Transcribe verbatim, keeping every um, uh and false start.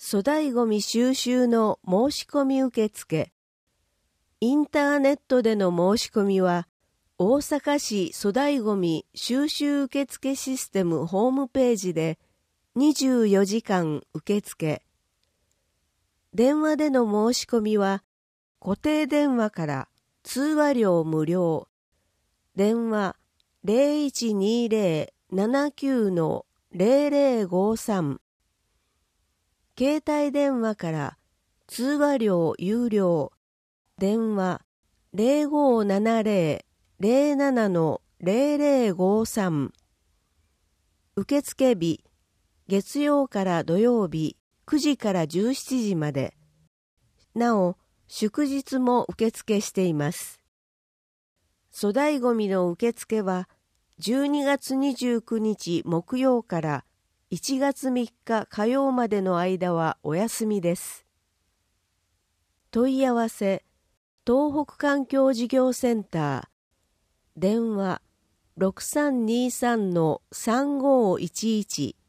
粗大ごみ収集の申し込み受付。インターネットでの申し込みは、大阪市粗大ごみ収集受付システムホームページでにじゅうよじかん受付。電話での申し込みは、固定電話から通話料無料。電話 ゼロいちにゼロ ななきゅう ゼロゼロごさん。携帯電話から通話料有料。電話 ゼロごななゼロ ゼロなな ゼロゼロごさん。受付日、月曜から土曜日くじからじゅうしちじまで。なお、祝日も受付しています。粗大ごみの受付はじゅうにがつにじゅうくにち木曜からいちがつみっか火曜までの間はお休みです。問い合わせ、東北環境事業センター、電話 ろくさんにさんのさんごいちいち